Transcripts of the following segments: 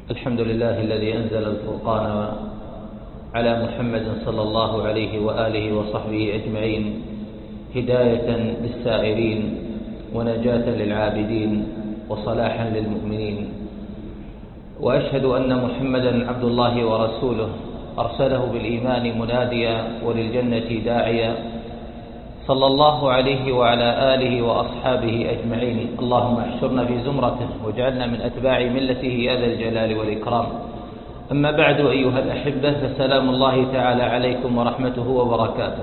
الحمد لله الذي أنزل الفرقان على محمد صلى الله عليه وآله وصحبه أجمعين هداية للسائرين ونجاة للعابدين وصلاحا للمؤمنين، وأشهد أن محمدا عبد الله ورسوله أرسله بالإيمان مناديا وللجنة داعيا، صلى الله عليه وعلى آله وأصحابه أجمعين. اللهم احشرنا في زمرته واجعلنا من أتباع ملته يا ذا الجلال والإكرام. أما بعد أيها الأحبة، فسلام الله تعالى عليكم ورحمته وبركاته.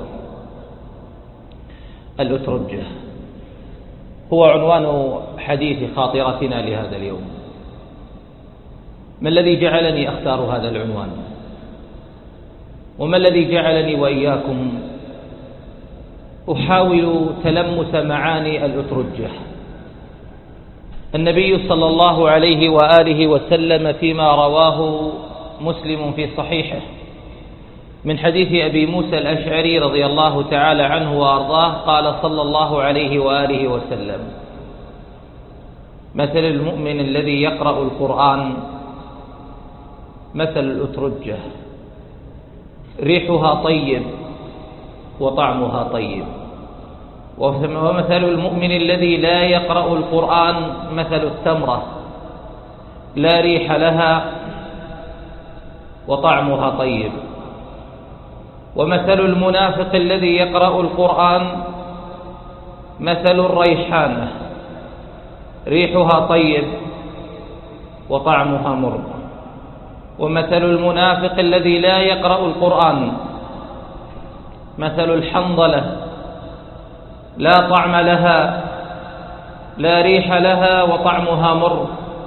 الأترجة هو عنوان حديث خاطرتنا لهذا اليوم. ما الذي جعلني أختار هذا العنوان؟ وما الذي جعلني وإياكم أحاول تلمس معاني الأترجة؟ النبي صلى الله عليه وآله وسلم فيما رواه مسلم في صحيحه من حديث أبي موسى الأشعري رضي الله تعالى عنه وأرضاه قال صلى الله عليه وآله وسلم: مثل المؤمن الذي يقرأ القرآن مثل الأترجة، ريحها طيب وطعمها طيب. ومثل المؤمن الذي لا يقرأ القرآن مثل التمرة، لا ريح لها وطعمها طيب. ومثل المنافق الذي يقرأ القرآن مثل الريحانة، ريحها طيب وطعمها مر. ومثل المنافق الذي لا يقرأ القرآن مثل الحنظلة، لا طعم لها، لا ريح لها وطعمها مر.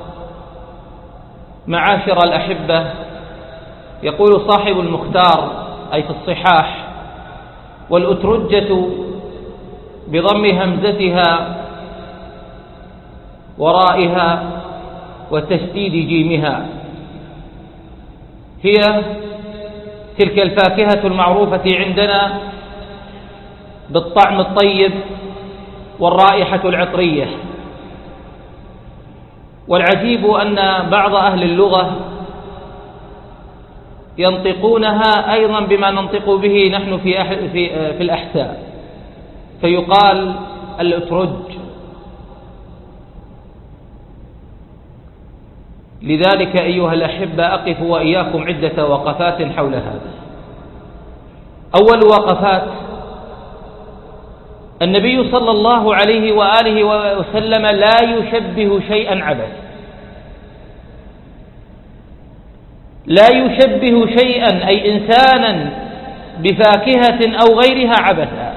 معاشر الأحبة، يقول صاحب المختار أي في الصحاح: والأترجة بضم همزتها ورائها وتشديد جيمها هي تلك الفاكهة المعروفة عندنا بالطعم الطيب والرائحة العطرية. والعجيب أن بعض أهل اللغة ينطقونها أيضا بما ننطق به نحن في الأحساء، فيقال الأترج. لذلك أيها الأحبة أقف وإياكم عدة وقفات حول هذا. أول وقفات: النبي صلى الله عليه وآله وسلم لا يشبه شيئا عبث، لا يشبه شيئا أي إنسانا بفاكهة أو غيرها عبثا،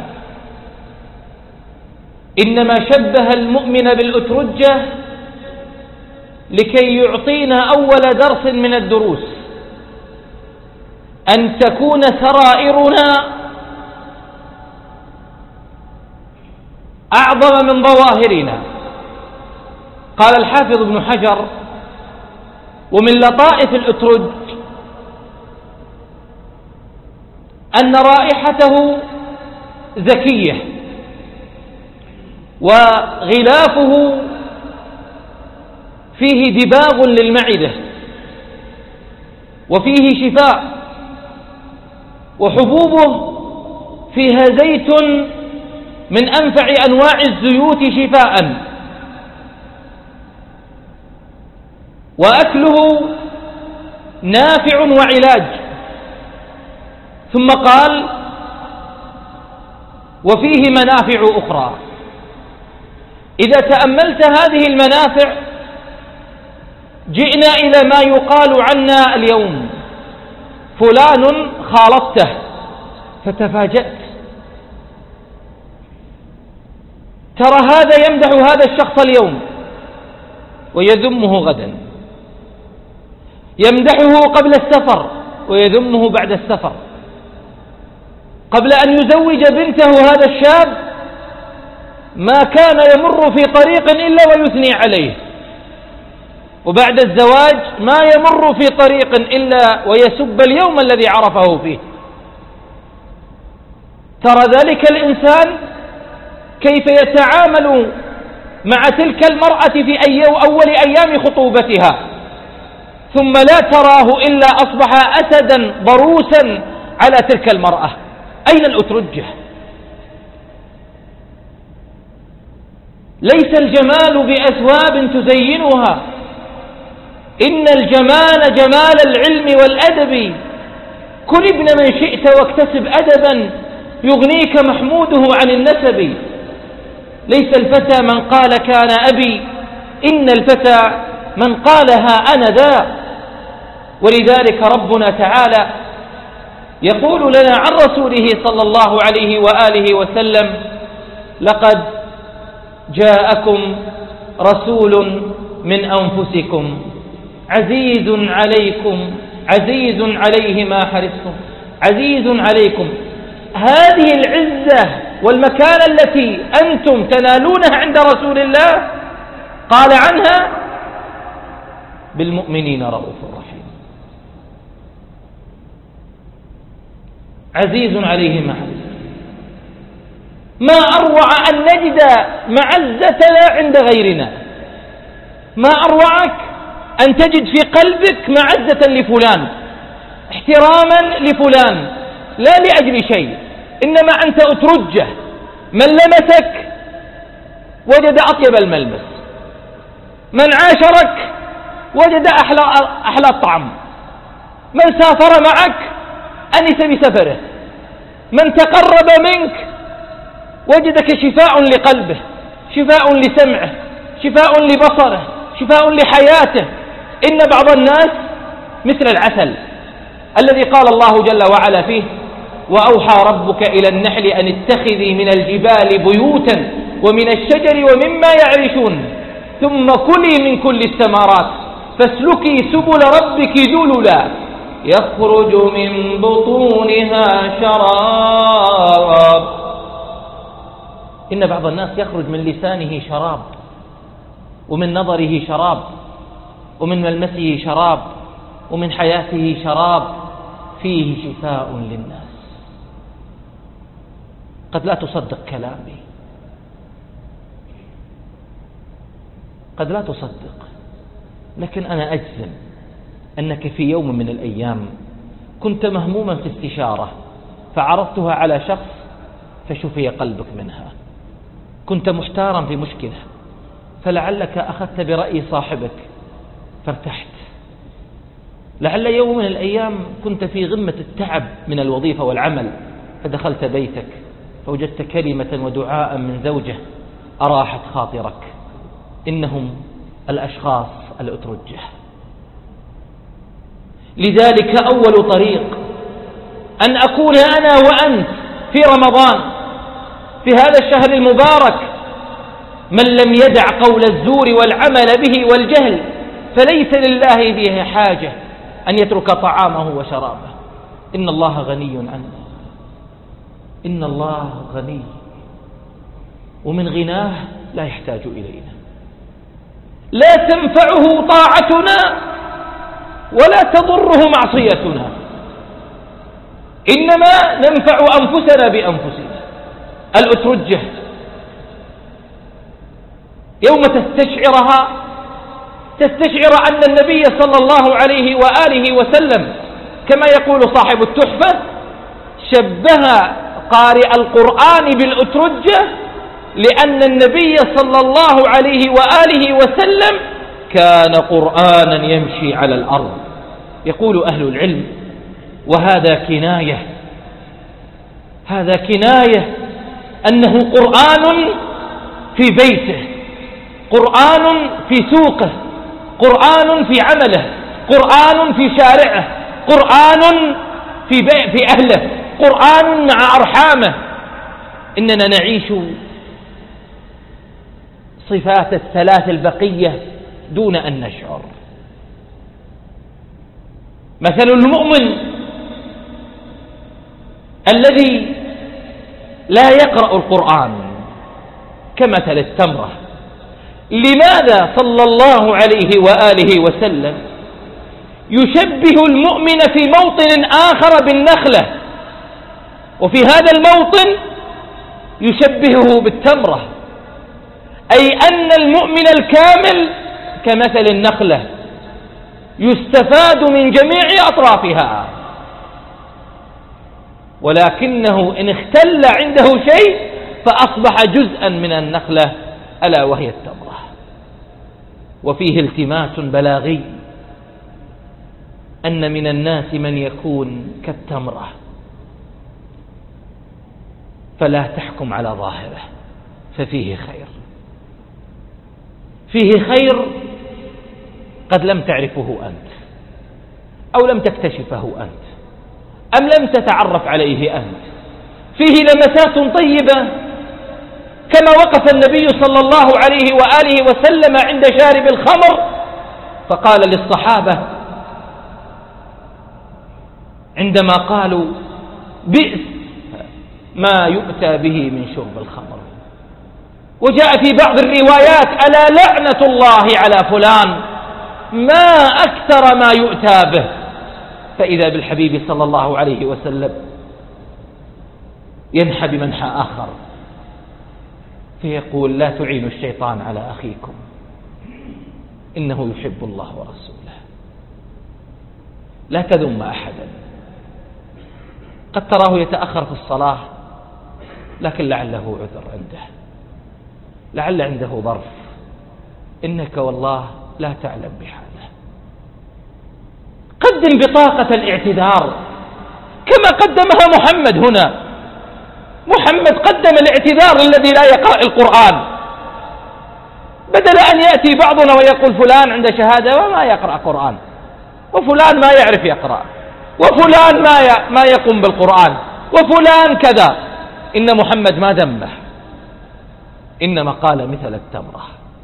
إنما شبه المؤمن بالأترجة لكي يعطينا أول درس من الدروس، أن تكون سرائرنا أعظم من ظواهرنا. قال الحافظ ابن حجر: ومن لطائف الأترج أن رائحته زكية، وغلافه فيه دباغ للمعدة، وفيه شفاء، وحبوبه فيها زيت من أنفع أنواع الزيوت شفاء، وأكله نافع وعلاج. ثم قال: وفيه منافع أخرى. إذا تأملت هذه المنافع جئنا إلى ما يقال عنا اليوم: فلان خالطته فتفاجأت، ترى هذا يمدح هذا الشخص اليوم ويذمه غدا، يمدحه قبل السفر ويذمه بعد السفر. قبل أن يزوج بنته هذا الشاب ما كان يمر في طريق إلا ويثني عليه، وبعد الزواج ما يمر في طريق إلا ويسب اليوم الذي عرفه فيه. ترى ذلك الإنسان كيف يتعامل مع تلك المرأة في أول أيام خطوبتها، ثم لا تراه إلا أصبح أسدا ضروسا على تلك المرأة. أين الأترجة؟ ليس الجمال بأثواب تزينها، إن الجمال جمال العلم والأدب. كن ابن من شئت واكتسب أدبا يغنيك محموده عن النسب. ليس الفتى من قال كان أبي، إن الفتى من قالها أنا ذا. ولذلك ربنا تعالى يقول لنا عن رسوله صلى الله عليه وآله وسلم: لقد جاءكم رسول من أنفسكم عزيز عليه ما حرصتم، عزيز عليكم. هذه العزة والمكانة التي أنتم تنالونها عند رسول الله قال عنها: بالمؤمنين رؤوف رحيم. عزيز عليه ما حرصتم. ما أروع أن نجد معزتنا عند غيرنا، ما أروعك أن تجد في قلبك معزة لفلان، احتراما لفلان، لا لأجل شيء، إنما أنت أترجه. من لمسك وجد أطيب الملمس، من عاشرك وجد أحلى الطعم، من سافر معك أنس بسفره، من تقرب منك وجدك شفاء لقلبه، شفاء لسمعه، شفاء لبصره، شفاء لحياته. إن بعض الناس مثل العسل الذي قال الله جل وعلا فيه: وأوحى ربك إلى النحل أن اتخذي من الجبال بيوتا ومن الشجر ومما يعرشون ثم كلي من كل الثمرات فاسلكي سبل ربك ذللا يخرج من بطونها شراب. إن بعض الناس يخرج من لسانه شراب، ومن نظره شراب، ومن ملمسه شراب، ومن حياته شراب فيه شفاء للناس. قد لا تصدق كلامي، قد لا تصدق، لكن أنا أجزم أنك في يوم من الأيام كنت مهموما في استشارة فعرضتها على شخص فشفي قلبك منها، كنت محتارا في مشكلة فلعلك أخذت برأي صاحبك فارتحت، لعل يوم من الأيام كنت في غمة التعب من الوظيفة والعمل فدخلت بيتك فوجدت كلمة ودعاء من زوجة أراحت خاطرك. إنهم الأشخاص الأترجة. لذلك أول طريق أن أكون أنا وأنت في رمضان في هذا الشهر المبارك من لم يدع قول الزور والعمل به والجهل فليس لله به حاجة أن يترك طعامه وشرابه. إن الله غني عنا، إن الله غني، ومن غناه لا يحتاج إلينا، لا تنفعه طاعتنا ولا تضره معصيتنا، إنما ننفع أنفسنا بأنفسنا. الأترجة يوم تستشعر أن النبي صلى الله عليه وآله وسلم كما يقول صاحب التحفة شبه قارئ القرآن بالأترجة لأن النبي صلى الله عليه وآله وسلم كان قرآنا يمشي على الأرض. يقول أهل العلم وهذا كناية، هذا كناية أنه قرآن في بيته، قرآن في سوقه، قرآن في عمله، قرآن في شارعه، قرآن في أهله، قرآن مع أرحامه. إننا نعيش صفات الثلاث البقية دون أن نشعر. مثل المؤمن الذي لا يقرأ القرآن كمثل التمرة. لماذا صلى الله عليه وآله وسلم يشبه المؤمن في موطن آخر بالنخلة، وفي هذا الموطن يشبهه بالتمرة؟ أي أن المؤمن الكامل كمثل النخلة يستفاد من جميع أطرافها، ولكنه إن اختل عنده شيء فأصبح جزءا من النخلة، ألا وهي التمرة. وفيه التماس بلاغي أن من الناس من يكون كالتمرة، فلا تحكم على ظاهره، ففيه خير، فيه خير قد لم تعرفه أنت، أو لم تكتشفه أنت، أم لم تتعرف عليه أنت. فيه لمسات طيبة، كما وقف النبي صلى الله عليه وآله وسلم عند شارب الخمر فقال للصحابة عندما قالوا بئس ما يؤتى به من شرب الخمر، وجاء في بعض الروايات ألا لعنة الله على فلان، ما أكثر ما يؤتى به. فإذا بالحبيب صلى الله عليه وسلم ينحى بمنحى آخر فيقول لا تعينوا الشيطان على أخيكم إنه يحب الله ورسوله. لا تذم أحدا، قد تراه يتأخر في الصلاة لكن لعله عذر عنده، لعل عنده ظرف، إنك والله لا تعلم بحاله. قدم بطاقة الاعتذار كما قدمها محمد هنا. محمد قدم الاعتذار الذي لا يقرأ القرآن، بدل أن يأتي بعضنا ويقول فلان عنده شهادة وما يقرأ قرآن، وفلان ما يعرف يقرأ، وفلان ما يقوم بالقرآن، وفلان كذا. إن محمد ما ذمه، إنما قال مثل التمرة.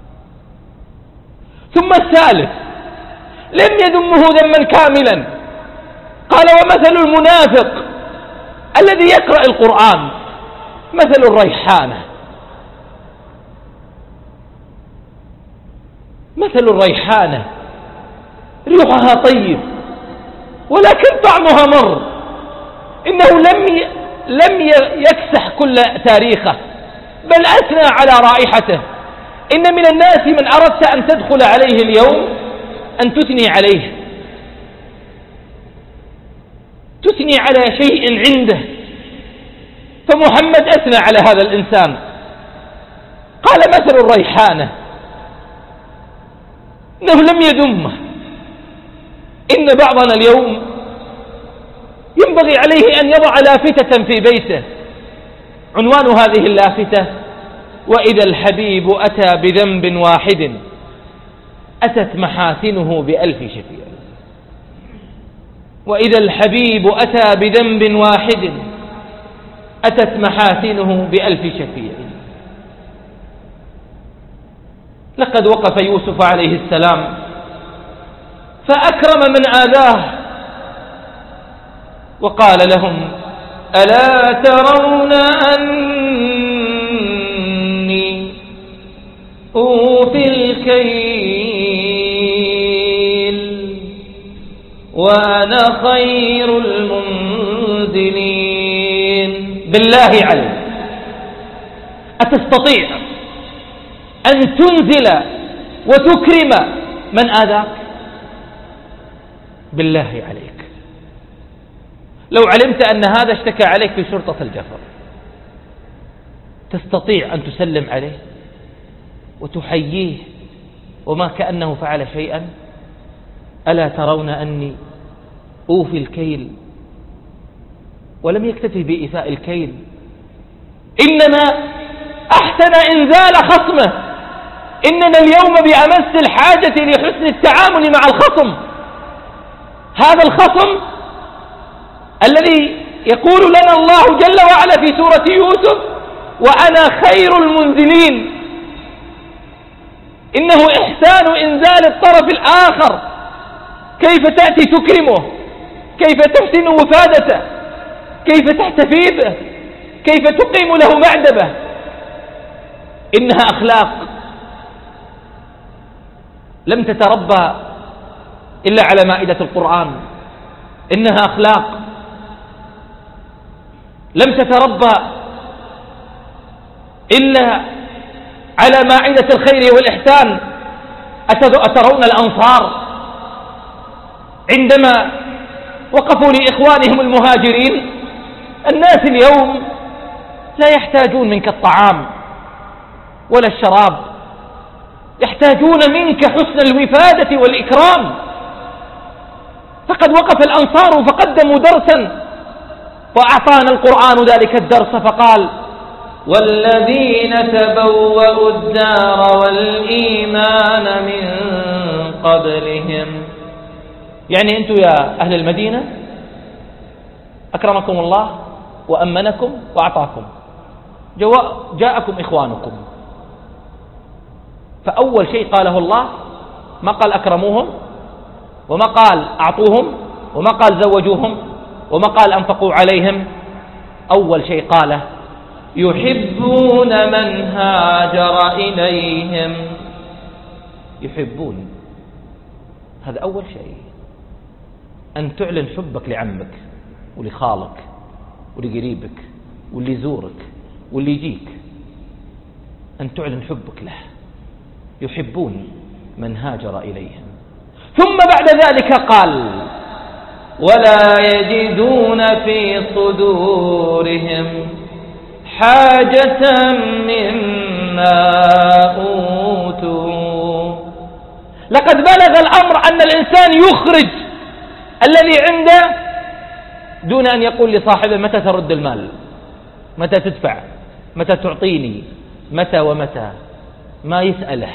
ثم الثالث لم يذمه ذما كاملا، قال ومثل المنافق الذي يقرأ القرآن مثل الريحانة، مثل الريحانة ريحها طيب ولكن طعمها مر، إنه لم يكسح كل تاريخه بل أثنى على رائحته. إن من الناس من أردت أن تدخل عليه اليوم أن تثني عليه، تثني على شيء عنده، فمحمد أثنى على هذا الإنسان قال مثل الريحانة، إنه لم يذمه. إن بعضنا اليوم ينبغي عليه أن يضع لافتة في بيته، عنوان هذه اللافتة وإذا الحبيب أتى بذنب واحد أتت محاسنه بألف شفيع. وإذا الحبيب أتى بذنب واحد أتت محاسنه بألف شفيع. لقد وقف يوسف عليه السلام فأكرم من آذاه وقال لهم ألا ترون أني أوفي الكيل وأنا خير المنزلين. بالله عليك أتستطيع أن تنزل وتكرم من آذاك؟ بالله عليك لو علمت أن هذا اشتكى عليك في شرطة الجفر تستطيع أن تسلم عليه وتحييه وما كأنه فعل شيئا؟ ألا ترون أني أوفي الكيل؟ ولم يكتفي بإيفاء الكيل، إنما أحسن إنزال خصمه. إننا اليوم بأمس الحاجة لحسن التعامل مع الخصم. هذا الخصم الذي يقول لنا الله جل وعلا في سورة يوسف وأنا خير المنزلين، إنه إحسان إنزال الطرف الآخر. كيف تأتي تكرمه، كيف تحسن وفادته، كيف تحتفي به، كيف تقيم له معدبه. إنها أخلاق لم تتربى إلا على مائدة القرآن، إنها أخلاق لم تتربى إلا على مائدة الخير والإحسان. أترون الأنصار عندما وقفوا لإخوانهم المهاجرين: الناس اليوم لا يحتاجون منك الطعام ولا الشراب، يحتاجون منك حسن الوفادة والإكرام. فقد وقف الأنصار فقدموا درسا، وأعطانا القرآن ذلك الدرس فقال: والذين تبوأوا الدار والإيمان من قبلهم. يعني أنتم يا أهل المدينة أكرمكم الله وأمنكم وأعطاكم، جاءكم إخوانكم، فأول شيء قاله الله ما قال أكرموهم، وما قال أعطوهم، وما قال زوجوهم، وما قال أنفقوا عليهم. أول شيء قاله: يحبون من هاجر إليهم. يحبون، هذا أول شيء، أن تعلن حبك لعمك ولخالك ولقريبك واللي يزورك واللي يجيك، أن تعلن حبك له. يحبون من هاجر إليهم. ثم بعد ذلك قال: ولا يجدون في صدورهم حاجة مما أوتوا. لقد بلغ الأمر أن الإنسان يخرج الذي عنده دون أن يقول لصاحبه: متى ترد المال، متى تدفع، متى تعطيني، متى ومتى. ما يسأله،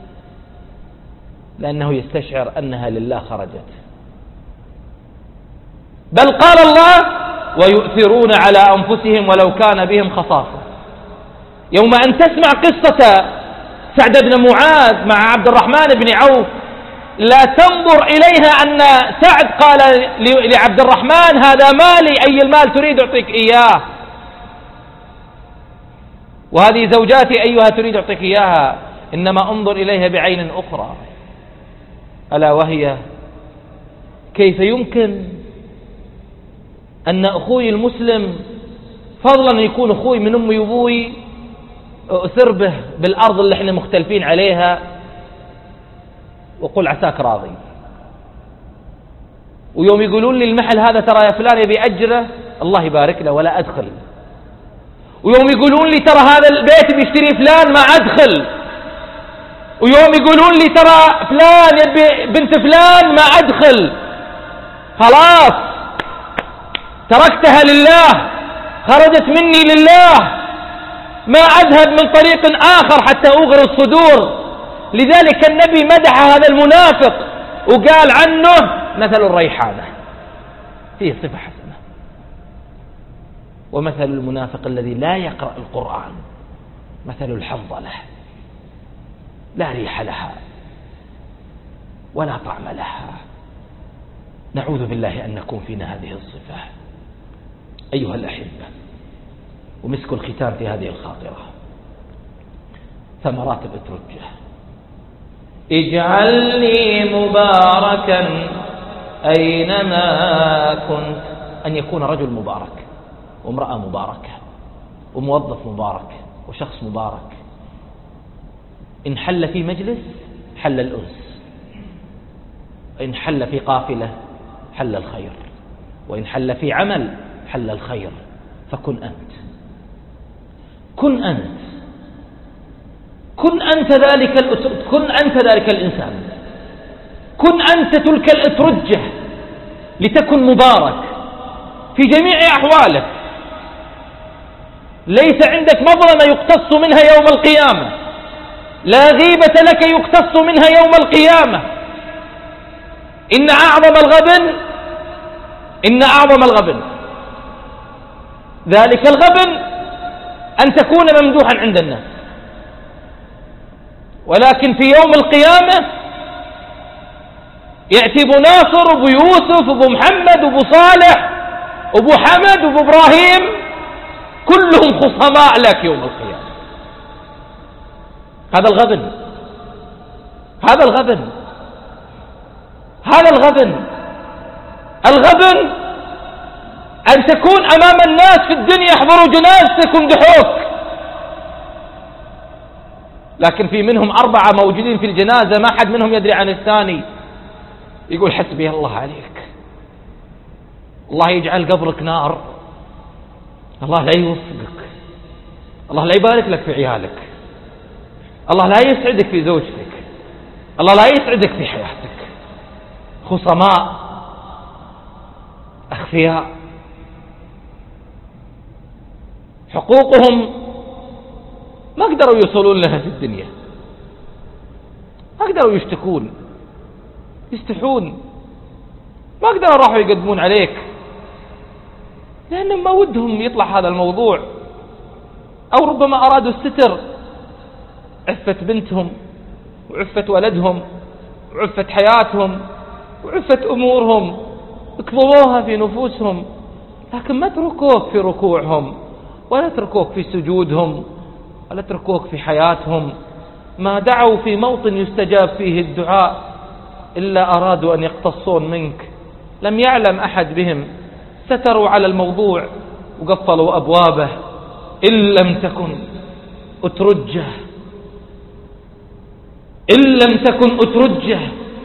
لأنه يستشعر أنها لله خرجت. بل قال الله: ويؤثرون على أنفسهم ولو كان بهم خصاصة. يوم أن تسمع قصة سعد بن معاذ مع عبد الرحمن بن عوف، لا تنظر إليها أن سعد قال لعبد الرحمن: هذا مالي، أي المال تريد أعطيك إياه، وهذه زوجاتي أيها تريد أعطيك إياها. إنما انظر إليها بعين أخرى، ألا وهي: كيف يمكن أن أخوي المسلم فضلا أن يكون أخوي من أمي وأبوي أؤثر به بالأرض اللي احنا مختلفين عليها وقل عساك راضي، ويوم يقولون لي المحل هذا ترى يا فلان يبي أجره، الله يبارك له ولا أدخل، ويوم يقولون لي ترى هذا البيت بيشتري فلان ما أدخل، ويوم يقولون لي ترى فلان يبي بنت فلان ما أدخل. خلاص تركتها لله، خرجت مني لله، ما أذهب من طريق آخر حتى أغر الصدور. لذلك النبي مدح هذا المنافق وقال عنه: مثل الريحانة، فيه صفة حسنة. ومثل المنافق الذي لا يقرأ القرآن مثل الحنظلة، لا ريح لها ولا طعم لها. نعوذ بالله أن نكون فينا هذه الصفة. أيها الأحبة، ومسك الختام في هذه الخاطرة: ثمرات الأترجة. اجعلني مباركا أينما كنت. أن يكون رجل مبارك وامرأة مباركة وموظف مبارك وشخص مبارك. إن حل في مجلس حل الأنس، إن حل في قافلة حل الخير، وإن حل في عمل حل الخير. فكن أنت، كن أنت، كن أنت ذلك الإنسان، كن أنت تلك الأترجة لتكن مبارك في جميع أحوالك. ليس عندك مظلمة يقتص منها يوم القيامة، لا غيبة لك يقتص منها يوم القيامة. إن أعظم الغبن ذلك الغبن أن تكون ممدوحا عند الناس، ولكن في يوم القيامة يأتي أبو ناصر وأبو يوسف وأبو محمد وأبو صالح وأبو حمد وأبو إبراهيم كلهم خصماء لك يوم القيامة. هذا الغبن، هذا الغبن، هذا الغبن. الغبن أن تكون أمام الناس في الدنيا يحضروا جنازتك ويمدحوك، لكن في منهم 4 موجودين في الجنازة ما حد منهم يدري عن الثاني، يقول حسبي الله عليك، الله يجعل قبرك نار، الله لا يوفقك، الله لا يبارك لك في عيالك، الله لا يسعدك في زوجتك، الله لا يسعدك في حياتك. خصماء أخفياء، حقوقهم ما قدروا يوصلون لها في الدنيا، ما قدروا يشتكون، يستحون، ما قدروا راحوا يقدمون عليك، لأنهم ما ودهم يطلع هذا الموضوع، أو ربما أرادوا الستر. عفة بنتهم وعفة ولدهم وعفة حياتهم وعفة أمورهم اكظموها في نفوسهم، لكن ما تركوك في ركوعهم، ولا تركوك في سجودهم، ولا تركوك في حياتهم. ما دعوا في موطن يستجاب فيه الدعاء إلا أرادوا أن يقتصون منك. لم يعلم أحد بهم، ستروا على الموضوع وقفلوا أبوابه. إن لم تكن أترجه، إن لم تكن أترجه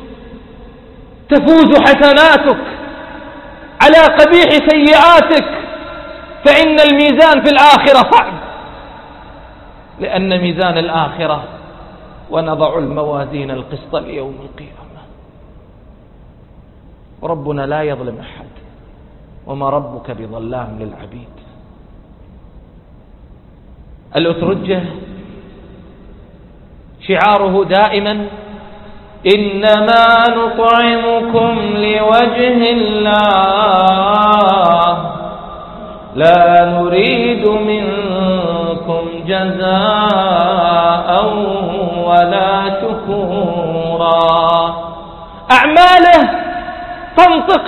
تفوز حسناتك على قبيح سيئاتك، فإن الميزان في الآخرة صعب، لأن ميزان الآخرة ونضع الموازين القسط ليوم القيامة. ربنا لا يظلم أحد، وما ربك بظلام للعبيد. الأترجة شعاره دائما إنما نطعمكم لوجه الله لا نريد منكم جزاء ولا شكورا. أعماله تنطق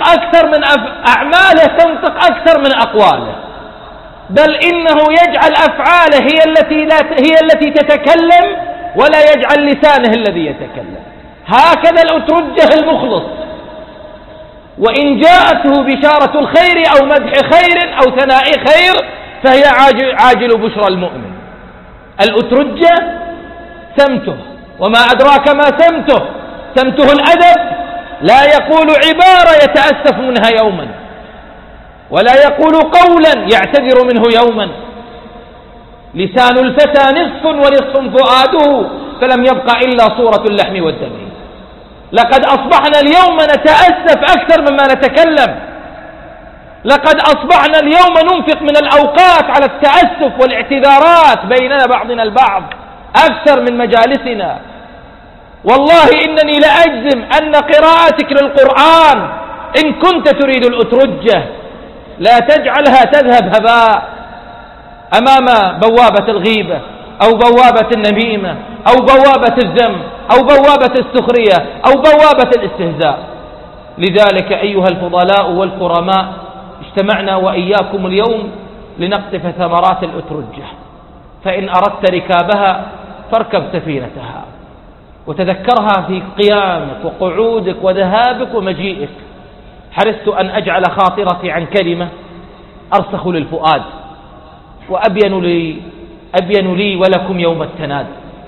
أكثر من أقواله، بل إنه يجعل أفعاله هي التي تتكلم، ولا يجعل لسانه الذي يتكلم. هكذا الأترجة المخلص، وإن جاءته بشارة الخير أو مدح خير أو ثناء خير فهي عاجل بشرى المؤمن. الأترجة سمته، وما أدراك ما سمته، سمته الأدب. لا يقول عبارة يتأسف منها يوما، ولا يقول قولا يعتذر منه يوما. لسان الفتى نصف ونصف فؤاده، فلم يبق إلا صورة اللحم والدم. لقد أصبحنا اليوم نتأسف أكثر مما نتكلم، لقد أصبحنا اليوم ننفق من الأوقات على التأسف والاعتذارات بيننا بعضنا البعض أكثر من مجالسنا. والله إنني لأجزم أن قراءتك للقرآن إن كنت تريد الأترجة لا تجعلها تذهب هباء أمام بوابة الغيبة أو بوابة النميمة أو بوابة الذم أو بوابة السخرية أو بوابة الاستهزاء. لذلك أيها الفضلاء والكرماء، اجتمعنا وإياكم اليوم لنقطف ثمرات الأترجة، فإن أردت ركابها فاركب سفينتها وتذكرها في قيامك وقعودك وذهابك ومجيئك. حرصت أن أجعل خاطرتي عن كلمة أرسخ للفؤاد وأبين لي ولكم يوم التناد.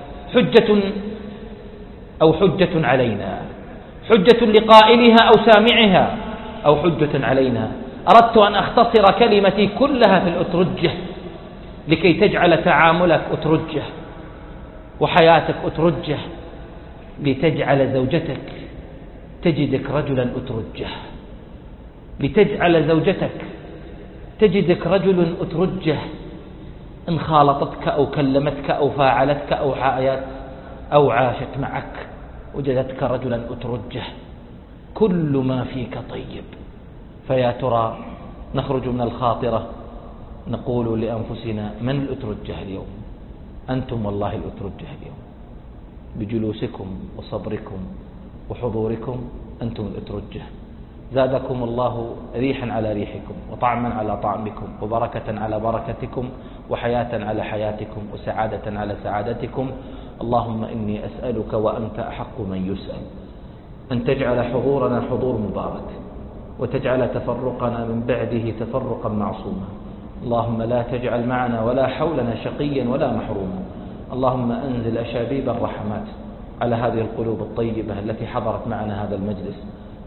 حجة علينا، حجة لقائلها أو سامعها، أو حجة علينا. أردت أن أختصر كلمتي كلها في الأترجة لكي تجعل تعاملك أترجة وحياتك أترجة، لتجعل زوجتك تجدك رجلا أترجة، لتجعل زوجتك تجدك رجل أترجة. إن خالطتك أو كلمتك أو فاعلتك أو عاشت معك وجدتك رجلا أترجة. كل ما فيك طيب. فيا ترى نخرج من الخاطرة نقول لأنفسنا من الأترجة اليوم؟ أنتم والله الأترجة اليوم، بجلوسكم وصبركم وحضوركم أنتم الأترجة. زادكم الله ريحا على ريحكم، وطعما على طعمكم، وبركة على بركتكم، وحياة على حياتكم، وسعادة على سعادتكم. اللهم إني أسألك وأنت أحق من يسأل أن تجعل حضورنا حضور مبارك، وتجعل تفرقنا من بعده تفرقا معصوما. اللهم لا تجعل معنا ولا حولنا شقيا ولا محروما. اللهم أنزل أشابيب الرحمات على هذه القلوب الطيبة التي حضرت معنا هذا المجلس،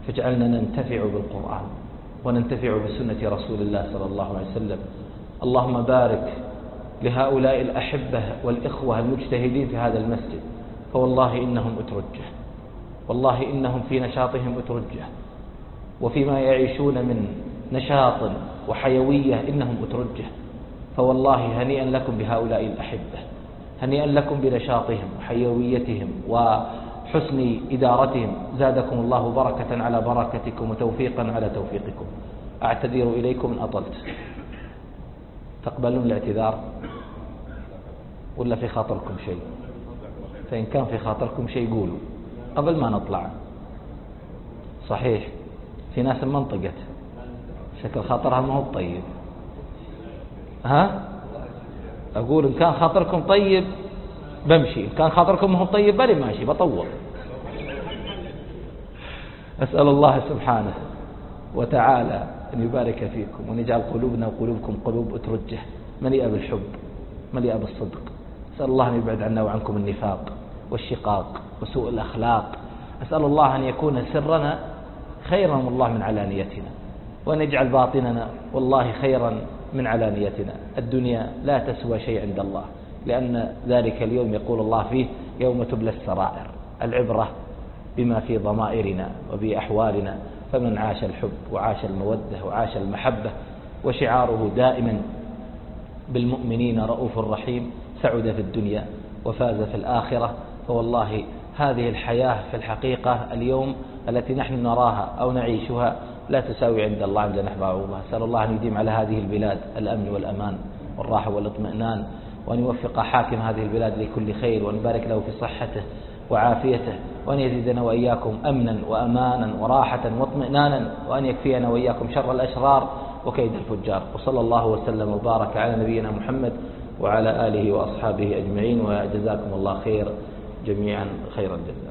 فاجعلنا ننتفع بالقرآن وننتفع بسنة رسول الله صلى الله عليه وسلم. اللهم بارك لهؤلاء الأحبة والإخوة المجتهدين في هذا المسجد، فوالله إنهم أترجة، والله إنهم في نشاطهم أترجة، وفيما يعيشون من نشاط وحيوية إنهم أترجة، فوالله هنيئا لكم بهؤلاء الأحبة، هنيئا لكم بنشاطهم وحيويتهم وحسن إدارتهم. زادكم الله بركة على بركتكم وتوفيقا على توفيقكم. أعتذر إليكم إن أطلت. تقبلون الاعتذار ولا في خاطركم شيء؟ فإن كان في خاطركم شيء قولوا قبل ما نطلع. صحيح في ناس منطقت شكل خاطرها ما هو طيب. أقول إن كان خاطركم طيب بمشي، إن كان خاطركم ما هو طيب بلي ماشي بطول. أسأل الله سبحانه وتعالى أن يبارك فيكم وأن يجعل قلوبنا وقلوبكم قلوب أترجة مليئة بالحب مليئة بالصدق. أسأل الله أن يبعد عنا وعنكم النفاق والشقاق وسوء الأخلاق. أسأل الله أن يكون سرنا خيرا والله من علانيتنا، وأن يجعل باطننا والله خيرا من علانيتنا. الدنيا لا تسوى شيء عند الله، لأن ذلك اليوم يقول الله فيه يوم تبلى السرائر. العبرة بما في ضمائرنا وبأحوالنا. فمن عاش الحب وعاش المودة وعاش المحبة وشعاره دائما بالمؤمنين رؤوف رحيم سعد في الدنيا وفاز في الآخرة. فوالله هذه الحياة في الحقيقة اليوم التي نحن نراها أو نعيشها لا تساوي عند الله عند نحن الله. أسأل الله أن يديم على هذه البلاد الأمن والأمان والراحة والاطمئنان، وأن يوفق حاكم هذه البلاد لكل خير، وأن يبارك له في صحته وعافيته، وأن يزيدنا وإياكم أمنا وأمانا وراحة واطمئنانا، وأن يكفينا وإياكم شر الأشرار وكيد الفجار. وصلى الله وسلم وبارك على نبينا محمد وعلى آله وأصحابه أجمعين، وجزاكم الله خير جميعا خير الجزاء.